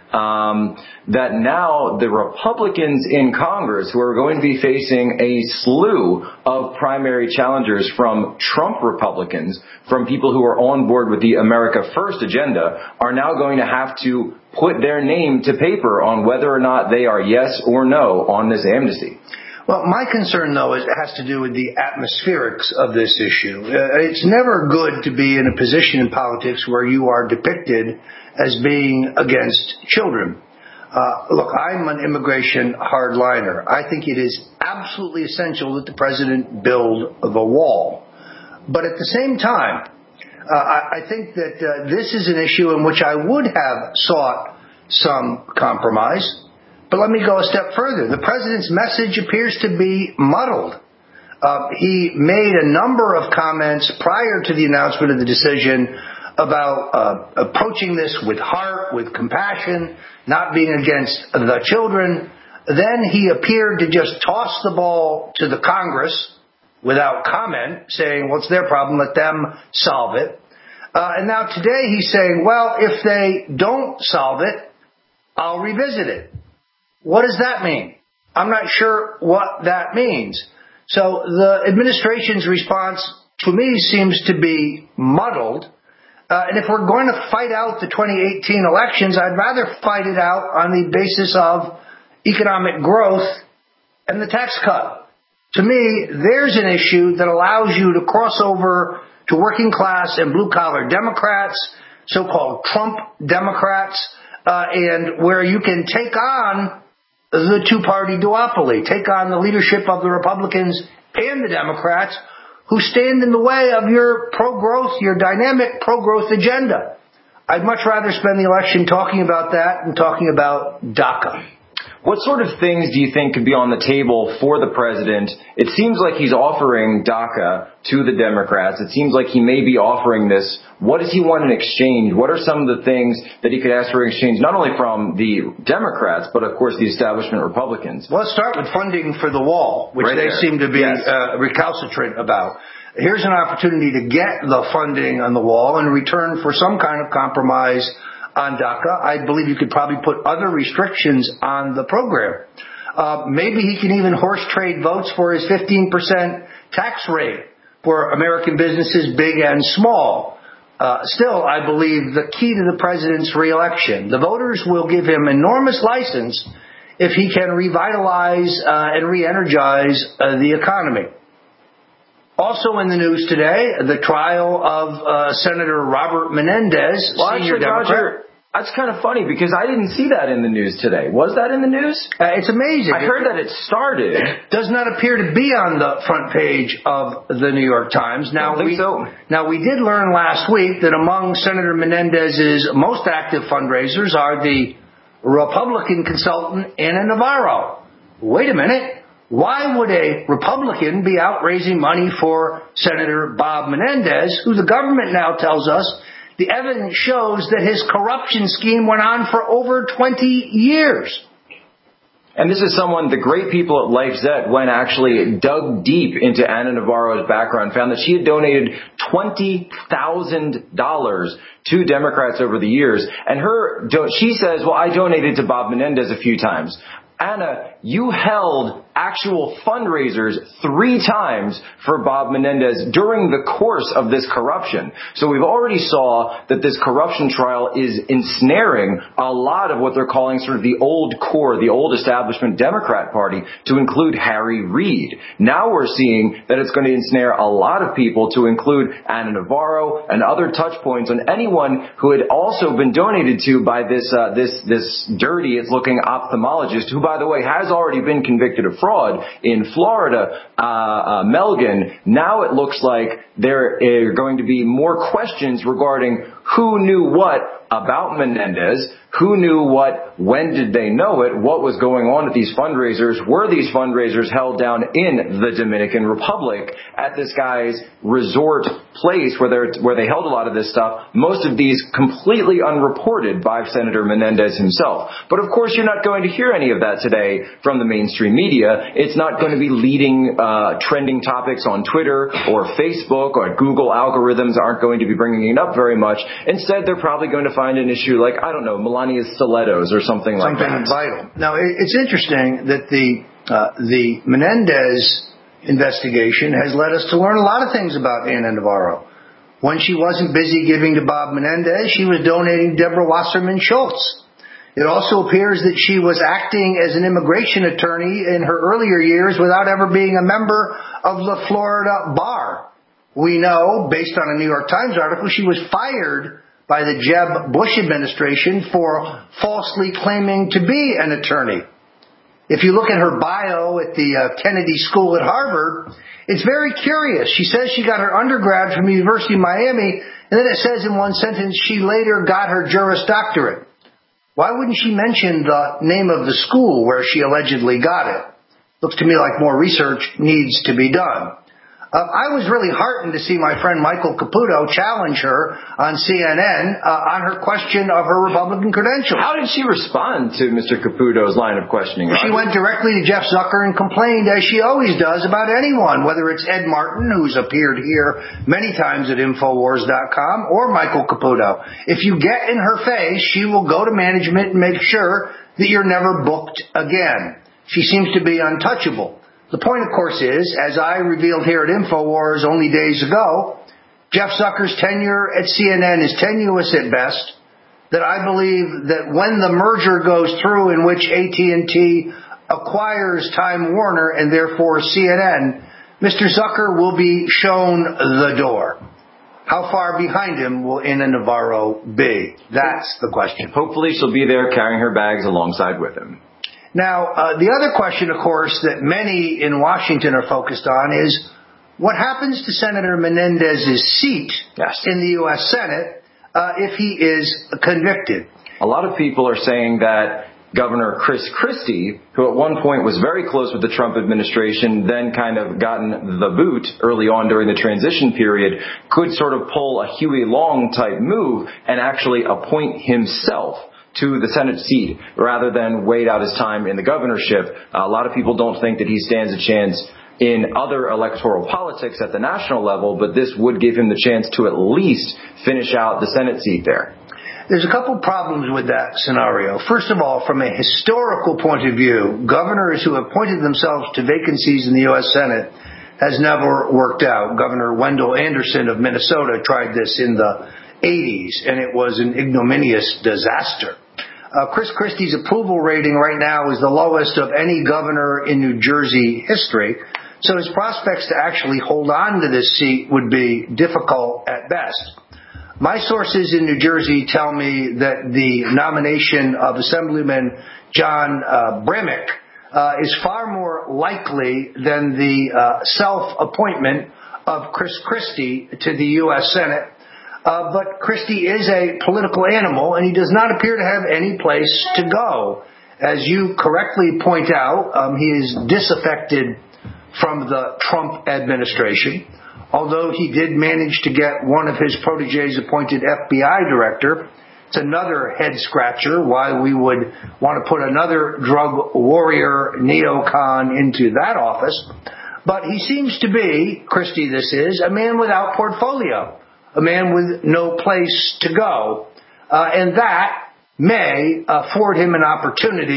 Um, that now the Republicans in Congress, who are going to be facing a slew of primary challengers from Trump Republicans, from people who are on board with the America First agenda, are now going to have to put their name to paper on whether or not they are yes or no on this amnesty. Well, my concern, though, is, has to do with the atmospherics of this issue. Uh, it's never good to be in a position in politics where you are depicted as being against children. Uh, look, I'm an immigration hardliner. I think it is absolutely essential that the president build the wall. But at the same time, uh, I, I think that uh, this is an issue in which I would have sought some compromise. But let me go a step further. The president's message appears to be muddled. Uh, he made a number of comments prior to the announcement of the decision about uh, approaching this with heart, with compassion, not being against the children. Then he appeared to just toss the ball to the Congress without comment, saying, well, it's their problem, let them solve it. Uh, and now today he's saying, well, if they don't solve it, I'll revisit it. What does that mean? I'm not sure what that means. So the administration's response to me seems to be muddled. Uh, and if we're going to fight out the twenty eighteen elections, I'd rather fight it out on the basis of economic growth and the tax cut. To me, there's an issue that allows you to cross over to working class and blue collar Democrats, so-called Trump Democrats, uh, and where you can take on the two-party duopoly, take on the leadership of the Republicans and the Democrats who stand in the way of your pro-growth, your dynamic pro-growth agenda. I'd much rather spend the election talking about that than talking about DACA. What sort of things do you think could be on the table for the president? It seems like he's offering DACA to the Democrats. It seems like he may be offering this. What does he want in exchange? What are some of the things that he could ask for in exchange, not only from the Democrats, but, of course, the establishment Republicans? Well, let's start with funding for the wall, which right they there. seem to be yes. uh, recalcitrant about. Here's an opportunity to get the funding on the wall in return for some kind of compromise on DACA. I believe you could probably put other restrictions on the program. Uh, maybe he can even horse trade votes for his fifteen percent tax rate for American businesses, big and small. Uh, still, I believe the key to the president's reelection, the voters will give him enormous license if he can revitalize uh, and re-energize uh, the economy. Also in the news today, the trial of uh, Senator Robert Menendez, well, senior actually, Democrat. Roger, that's kind of funny because I didn't see that in the news today. Was that in the news? Uh, it's amazing. I heard that it started. Does not appear to be on the front page of the New York Times. Now, I don't think we, so. Now, we did learn last week that among Senator Menendez's most active fundraisers are the Republican consultant Ana Navarro. Wait a minute. Why would a Republican be out raising money for Senator Bob Menendez, who the government now tells us the evidence shows that his corruption scheme went on for over twenty years? And this is someone, the great people at LifeZette went actually dug deep into Ana Navarro's background, found that she had donated twenty thousand dollars to Democrats over the years. And her, she says, well, I donated to Bob Menendez a few times. Anna, you held actual fundraisers three times for Bob Menendez during the course of this corruption. So we've already saw that this corruption trial is ensnaring a lot of what they're calling sort of the old core, the old establishment Democrat Party, to include Harry Reid. Now we're seeing that it's going to ensnare a lot of people, to include Ana Navarro and other touch points on anyone who had also been donated to by this uh, this this dirty, it's looking ophthalmologist, who, by the way, has already been convicted of fraud in Florida, uh, uh, Melgen. Now it looks like there are going to be more questions regarding who knew what about Menendez, who knew what, when did they know it, what was going on at these fundraisers, were these fundraisers held down in the Dominican Republic at this guy's resort place where, where they held a lot of this stuff, most of these completely unreported by Senator Menendez himself. But of course you're not going to hear any of that today from the mainstream media. It's not going to be leading uh, trending topics on Twitter or Facebook, or Google algorithms aren't going to be bringing it up very much. Instead, they're probably going to find an issue like, I don't know, Melania's stilettos or something like something that. Something vital. Now, it's interesting that the uh, the Menendez investigation has led us to learn a lot of things about Ana Navarro. When she wasn't busy giving to Bob Menendez, she was donating Deborah Wasserman Schultz. It also appears that she was acting as an immigration attorney in her earlier years without ever being a member of the Florida bar. We know, based on a New York Times article, she was fired by the Jeb Bush administration for falsely claiming to be an attorney. If you look at her bio at the uh, Kennedy School at Harvard, it's very curious. She says she got her undergrad from the University of Miami, and then it says in one sentence she later got her Juris Doctorate. Why wouldn't she mention the name of the school where she allegedly got it? Looks to me like more research needs to be done. Uh, I was really heartened to see my friend Michael Caputo challenge her on C N N uh, on her question of her Republican credentials. How did she respond to Mister Caputo's line of questioning? She went directly to Jeff Zucker and complained, as she always does, about anyone, whether it's Ed Martin, who's appeared here many times at Infowars dot com, or Michael Caputo. If you get in her face, she will go to management and make sure that you're never booked again. She seems to be untouchable. The point, of course, is, as I revealed here at Infowars only days ago, Jeff Zucker's tenure at C N N is tenuous at best, that I believe that when the merger goes through in which A T and T acquires Time Warner and therefore C N N, Mister Zucker will be shown the door. How far behind him will Ana Navarro be? That's the question. Hopefully she'll be there carrying her bags alongside with him. Now, uh, the other question, of course, that many in Washington are focused on is what happens to Senator Menendez's seat yes. in the U S Senate uh, if he is convicted? A lot of people are saying that Governor Chris Christie, who at one point was very close with the Trump administration, then kind of gotten the boot early on during the transition period, could sort of pull a Huey Long type move and actually appoint himself to the Senate seat rather than wait out his time in the governorship. Uh, a lot of people don't think that he stands a chance in other electoral politics at the national level, but this would give him the chance to at least finish out the Senate seat there. There's a couple problems with that scenario. First of all, from a historical point of view, governors who have appointed themselves to vacancies in the U S Senate has never worked out. Governor Wendell Anderson of Minnesota tried this in the eighties, and it was an ignominious disaster. Uh, Chris Christie's approval rating right now is the lowest of any governor in New Jersey history, so his prospects to actually hold on to this seat would be difficult at best. My sources in New Jersey tell me that the nomination of Assemblyman John uh, Bremick uh, is far more likely than the uh, self-appointment of Chris Christie to the U S Senate. Uh, but Christie is a political animal, and he does not appear to have any place to go. As you correctly point out, um, he is disaffected from the Trump administration, although he did manage to get one of his proteges appointed F B I director. It's another head-scratcher why we would want to put another drug warrior neocon into that office. But he seems to be, Christie this is, a man without portfolio. A man with no place to go. Uh, and that may afford him an opportunity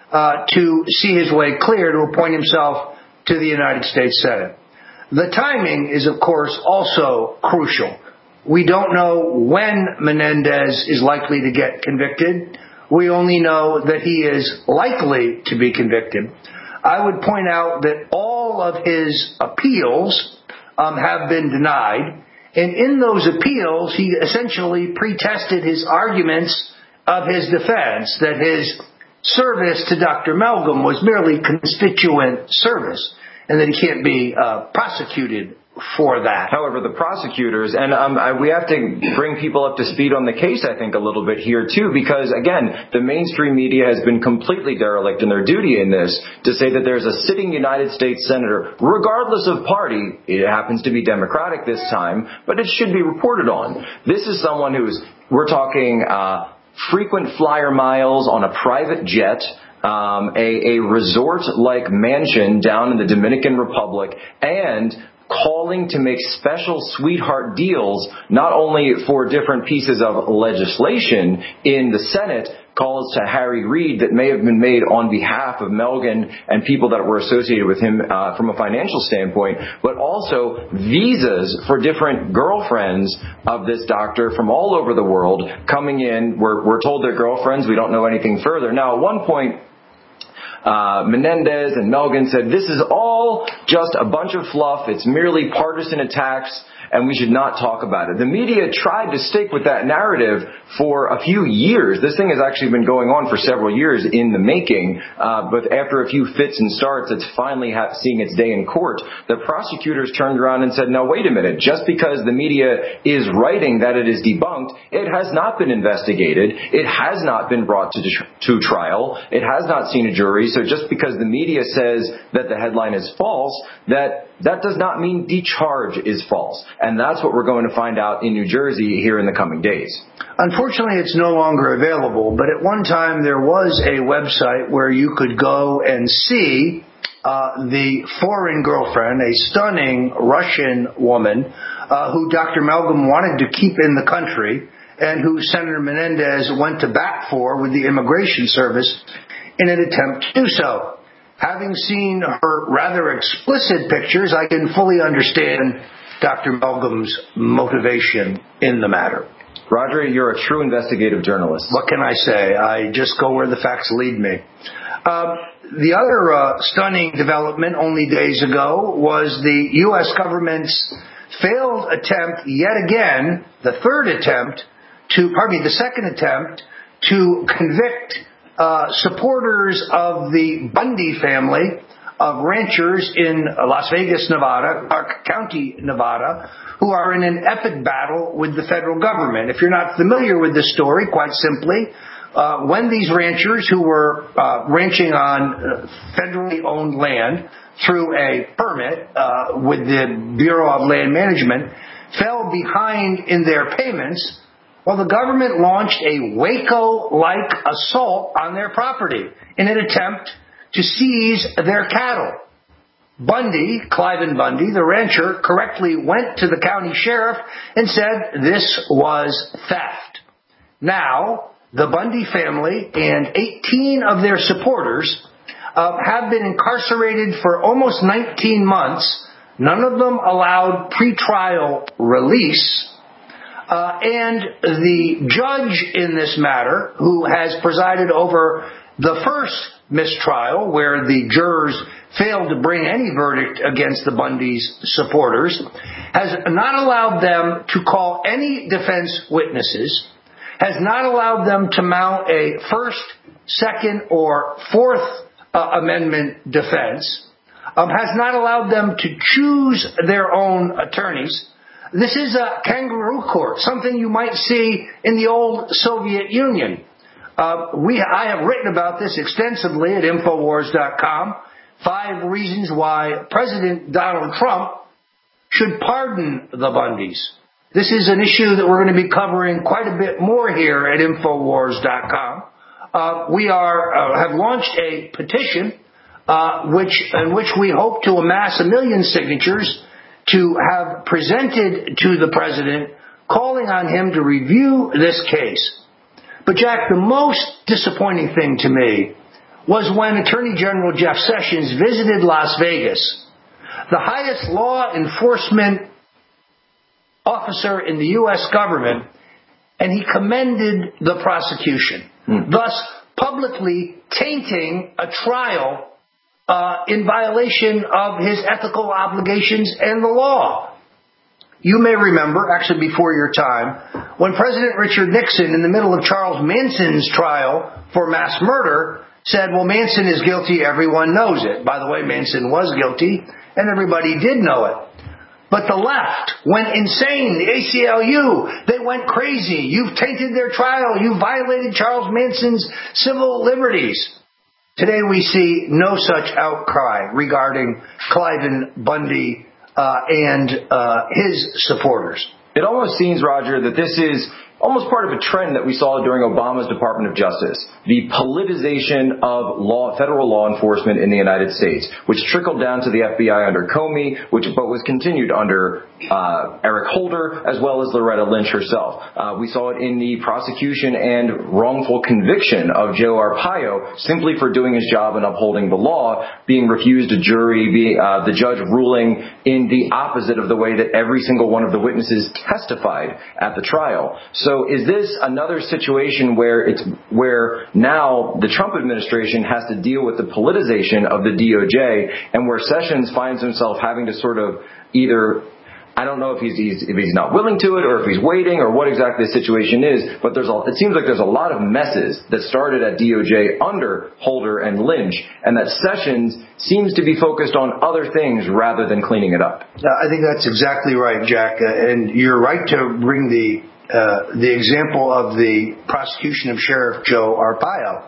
uh, to see his way clear to appoint himself to the United States Senate. The timing is, of course, also crucial. We don't know when Menendez is likely to get convicted. We only know that he is likely to be convicted. I would point out that all of his appeals um, have been denied. And in those appeals, he essentially pretested his arguments of his defense, that his service to Doctor Melgum was merely constituent service, and that he can't be uh, prosecuted for that. However, the prosecutors, and um, I, we have to bring people up to speed on the case, I think, a little bit here, too, because, again, the mainstream media has been completely derelict in their duty in this to say that there's a sitting United States senator, regardless of party, it happens to be Democratic this time, but it should be reported on. This is someone who's, we're talking uh, frequent flyer miles on a private jet, um, a, a resort-like mansion down in the Dominican Republic, and calling to make special sweetheart deals, not only for different pieces of legislation in the Senate, calls to Harry Reid that may have been made on behalf of Melgen and people that were associated with him uh, from a financial standpoint, but also visas for different girlfriends of this doctor from all over the world coming in. We're, we're told they're girlfriends. We don't know anything further. Now, at one point, Uh, Menendez and Melgen said, this is all just a bunch of fluff. It's merely partisan attacks, and we should not talk about it. The media tried to stick with that narrative for a few years. This thing has actually been going on for several years in the making, uh, but after a few fits and starts, it's finally ha- seeing its day in court. The prosecutors turned around and said, no, wait a minute. Just because the media is writing that it is debunked, it has not been investigated. It has not been brought to, to trial. It has not seen a jury. So just because the media says that the headline is false, that that does not mean the charge is false. And that's what we're going to find out in New Jersey here in the coming days. Unfortunately, it's no longer available, but at one time there was a website where you could go and see uh, the foreign girlfriend, a stunning Russian woman uh, who Doctor Melgum wanted to keep in the country and who Senator Menendez went to bat for with the Immigration Service in an attempt to do so. Having seen her rather explicit pictures, I can fully understand Doctor Melgum's motivation in the matter. Roger, you're a true investigative journalist. What can I say? I just go where the facts lead me. Um, the other uh, stunning development only days ago was the U S government's failed attempt yet again, the third attempt to, pardon me, the second attempt to convict Uh, supporters of the Bundy family of ranchers in Las Vegas, Nevada, Clark County, Nevada, who are in an epic battle with the federal government. If you're not familiar with this story, quite simply, uh, when these ranchers who were uh, ranching on uh, federally owned land through a permit uh, with the Bureau of Land Management fell behind in their payments, well, the government launched a Waco-like assault on their property in an attempt to seize their cattle. Bundy, Cliven Bundy, the rancher, correctly went to the county sheriff and said this was theft. Now, the Bundy family and eighteen of their supporters uh, have been incarcerated for almost nineteen months, none of them allowed pretrial release. Uh, and the judge in this matter, who has presided over the first mistrial, where the jurors failed to bring any verdict against the Bundy's supporters, has not allowed them to call any defense witnesses, has not allowed them to mount a first, second, or fourth uh, amendment defense, um, has not allowed them to choose their own attorneys. This is a kangaroo court, something you might see in the old Soviet Union. Uh, we, I have written about this extensively at Infowars dot com. Five reasons why President Donald Trump should pardon the Bundys. This is an issue that we're going to be covering quite a bit more here at Infowars dot com. Uh, we are uh, have launched a petition uh, which in which we hope to amass a million signatures to have presented to the president, calling on him to review this case. But Jack, the most disappointing thing to me was when Attorney General Jeff Sessions visited Las Vegas, the highest law enforcement officer in the U S government, and he commended the prosecution, mm. thus publicly tainting a trial uh, in violation of his ethical obligations and the law. You may remember, actually before your time, when President Richard Nixon, in the middle of Charles Manson's trial for mass murder, said, well, Manson is guilty, everyone knows it. By the way, Manson was guilty, and everybody did know it. But the left went insane. The A C L U, they went crazy. You've tainted their trial. You violated Charles Manson's civil liberties. Today we see no such outcry regarding Cliven Bundy uh, and uh, his supporters. It almost seems, Roger, that this is almost part of a trend that we saw during Obama's Department of Justice, the politicization of law, federal law enforcement in the United States, which trickled down to the F B I under Comey, which but was continued under uh, Eric Holder, as well as Loretta Lynch herself. Uh, we saw it in the prosecution and wrongful conviction of Joe Arpaio simply for doing his job and upholding the law, being refused a jury, be, uh, the judge ruling in the opposite of the way that every single one of the witnesses testified at the trial. So So is this another situation where it's where now the Trump administration has to deal with the politicization of the D O J, and where Sessions finds himself having to sort of either, I don't know if he's, he's if he's not willing to it or if he's waiting or what exactly the situation is, but there's a, it seems like there's a lot of messes that started at D O J under Holder and Lynch, and that Sessions seems to be focused on other things rather than cleaning it up. I think that's exactly right, Jack, and you're right to bring the Uh, the example of the prosecution of Sheriff Joe Arpaio.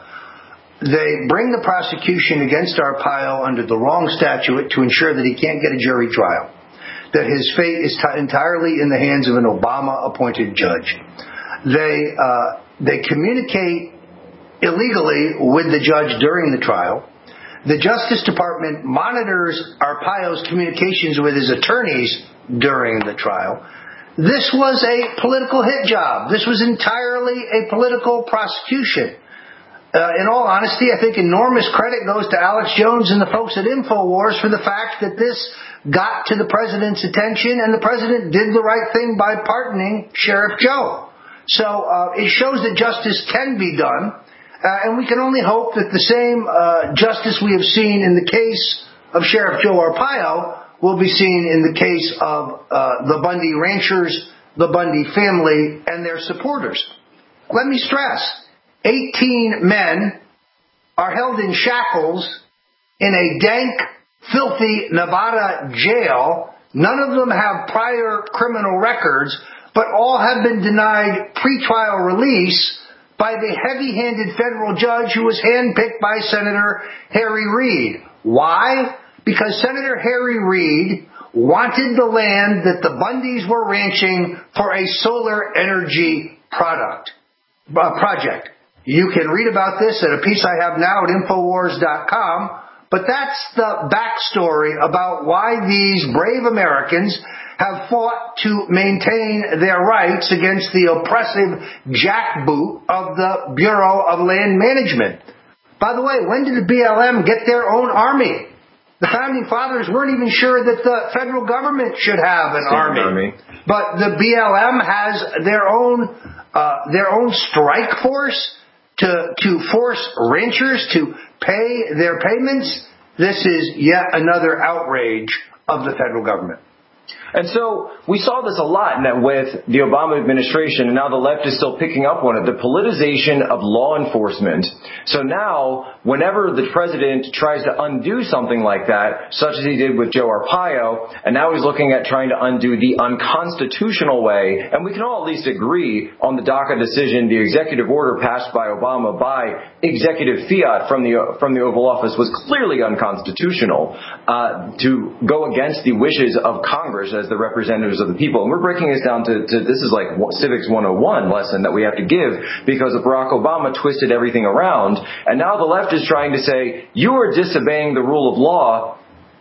They bring the prosecution against Arpaio under the wrong statute to ensure that he can't get a jury trial, that his fate is t- entirely in the hands of an Obama-appointed judge. They uh, they communicate illegally with the judge during the trial. The Justice Department monitors Arpaio's communications with his attorneys during the trial. This was a political hit job. This was entirely a political prosecution. Uh, in all honesty, I think enormous credit goes to Alex Jones and the folks at InfoWars for the fact that this got to the president's attention, and the president did the right thing by pardoning Sheriff Joe. So uh, it shows that justice can be done, uh, and we can only hope that the same uh, justice we have seen in the case of Sheriff Joe Arpaio will be seen in the case of uh, the Bundy ranchers, the Bundy family, and their supporters. Let me stress, eighteen men are held in shackles in a dank, filthy Nevada jail. None of them have prior criminal records, but all have been denied pretrial release by the heavy-handed federal judge who was handpicked by Senator Harry Reid. Why? Because Senator Harry Reid wanted the land that the Bundys were ranching for a solar energy product, uh, project. You can read about this at a piece I have now at Infowars dot com, but that's the backstory about why these brave Americans have fought to maintain their rights against the oppressive jackboot of the Bureau of Land Management. By the way, when did the B L M get their own army? The Founding Fathers weren't even sure that the federal government should have an army. army. But the B L M has their own uh, their own strike force to to force ranchers to pay their payments. This is yet another outrage of the federal government. And so we saw this a lot with the Obama administration, and now the left is still picking up on it, the politicization of law enforcement. So now, whenever the president tries to undo something like that, such as he did with Joe Arpaio, and now he's looking at trying to undo the unconstitutional way, and we can all at least agree on the DACA decision, the executive order passed by Obama by executive fiat from the from the Oval Office was clearly unconstitutional uh, to go against the wishes of Congress as the representatives of the people. And we're breaking this down to, to this is like Civics one oh one lesson that we have to give, because Barack Obama twisted everything around. And now the left is trying to say, you are disobeying the rule of law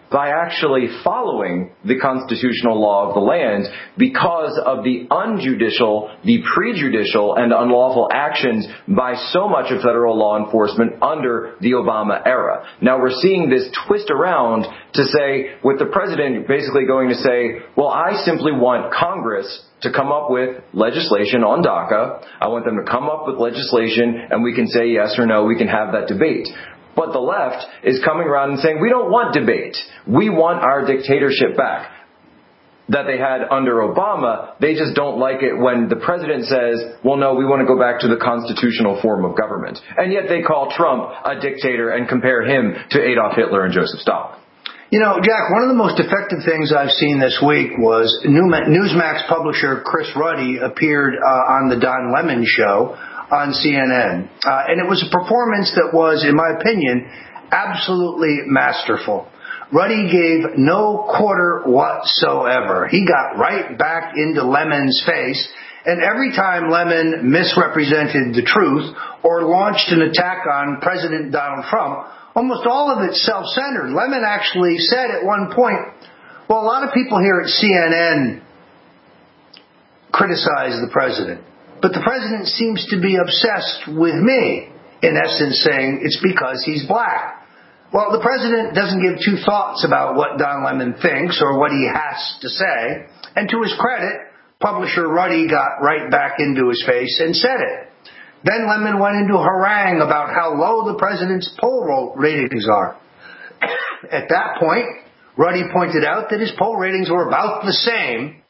by actually following the constitutional law of the land because of the unjudicial, the prejudicial, and unlawful actions by so much of federal law enforcement under the Obama era. Now we're seeing this twist around to say, with the president basically going to say, well, I simply want Congress to come up with legislation on DACA. I want them to come up with legislation and we can say yes or no, we can have that debate. But the left is coming around and saying, we don't want debate. We want our dictatorship back that they had under Obama. They just don't like it when the president says, well, no, we want to go back to the constitutional form of government. And yet they call Trump a dictator and compare him to Adolf Hitler and Joseph Stalin. You know, Jack, one of the most effective things I've seen this week was Newsmax publisher Chris Ruddy appeared uh, on the Don Lemon show on C N N. Uh, and it was a performance that was, in my opinion, absolutely masterful. Ruddy gave no quarter whatsoever. He got right back into Lemon's face. And every time Lemon misrepresented the truth or launched an attack on President Donald Trump, almost all of it self-centered. Lemon actually said at one point, well, a lot of people here at C N N criticize the president, but the president seems to be obsessed with me, in essence saying it's because he's black. Well, the president doesn't give two thoughts about what Don Lemon thinks or what he has to say. And to his credit, publisher Ruddy got right back into his face and said it. Then Lemon went into a harangue about how low the president's poll ratings are. At that point, Ruddy pointed out that his poll ratings were about the same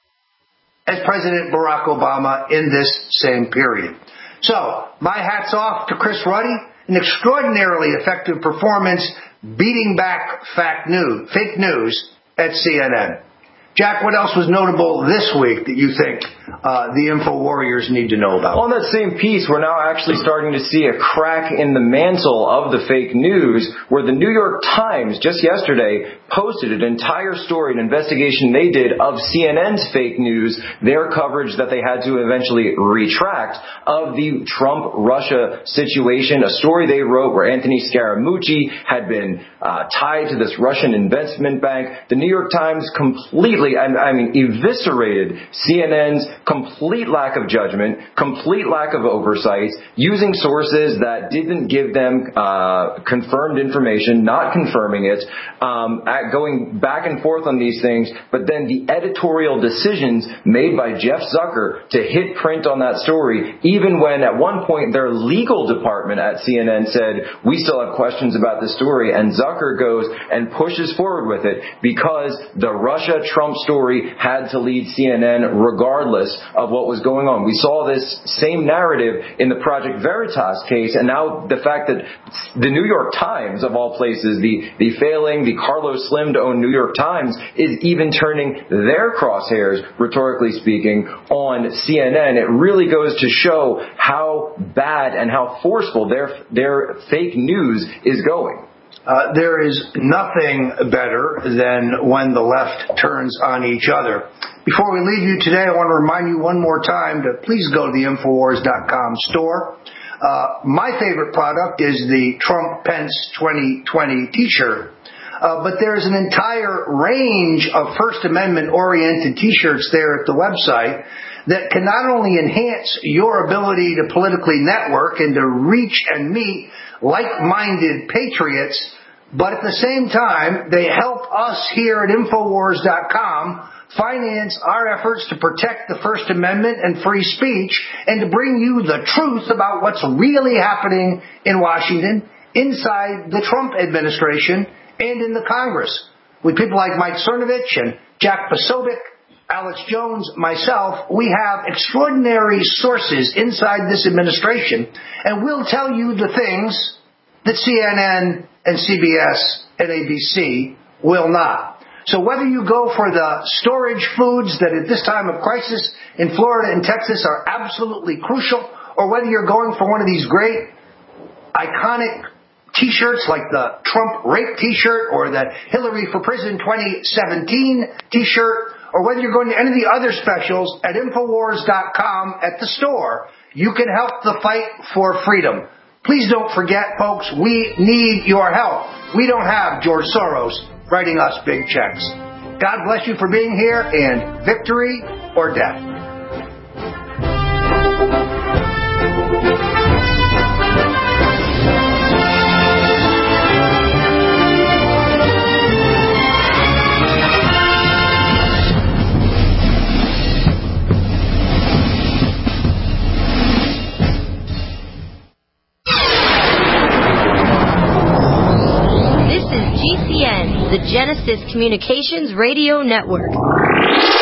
as President Barack Obama in this same period. So, my hat's off to Chris Ruddy. An extraordinarily effective performance beating back fact news, fake news at C N N. Jack, what else was notable this week that you think uh, the info warriors need to know about? On that same piece, we're now actually starting to see a crack in the mantle of the fake news, where the New York Times just yesterday posted an entire story, an investigation they did of C N N's fake news, their coverage that they had to eventually retract of the Trump-Russia situation, a story they wrote where Anthony Scaramucci had been uh, tied to this Russian investment bank. The New York Times completely I mean, eviscerated C N N's complete lack of judgment, complete lack of oversight, using sources that didn't give them uh, confirmed information, not confirming it, um, at going back and forth on these things. But then the editorial decisions made by Jeff Zucker to hit print on that story, even when at one point their legal department at C N N said, we still have questions about this story, and Zucker goes and pushes forward with it because the Russia-Trump story had to lead C N N regardless of what was going on. We saw this same narrative in the Project Veritas case, and now the fact that the New York Times, of all places, the, the failing, the Carlos Slim-owned New York Times, is even turning their crosshairs, rhetorically speaking, on C N N. It really goes to show how bad and how forceful their, their fake news is going. Uh, there is nothing better than when the left turns on each other. Before we leave you today, I want to remind you one more time to please go to the Infowars dot com store. Uh, my favorite product is the Trump-Pence twenty twenty t-shirt. Uh, but there's an entire range of First Amendment-oriented t-shirts there at the website that can not only enhance your ability to politically network and to reach and meet like-minded patriots, but at the same time, they help us here at Infowars dot com finance our efforts to protect the First Amendment and free speech and to bring you the truth about what's really happening in Washington, inside the Trump administration, and in the Congress. With people like Mike Cernovich and Jack Posobiec, Alex Jones, myself, we have extraordinary sources inside this administration, and we'll tell you the things that C N N and C B S and A B C will not. So whether you go for the storage foods that at this time of crisis in Florida and Texas are absolutely crucial, or whether you're going for one of these great, iconic T-shirts like the Trump Rape T-shirt or the Hillary for Prison twenty seventeen T-shirt, or whether you're going to any of the other specials at Infowars dot com at the store, you can help the fight for freedom. Please don't forget, folks, we need your help. We don't have George Soros. writing us big checks. God bless you for being here, and victory or death. This is G C N, the Genesis Communications Radio Network.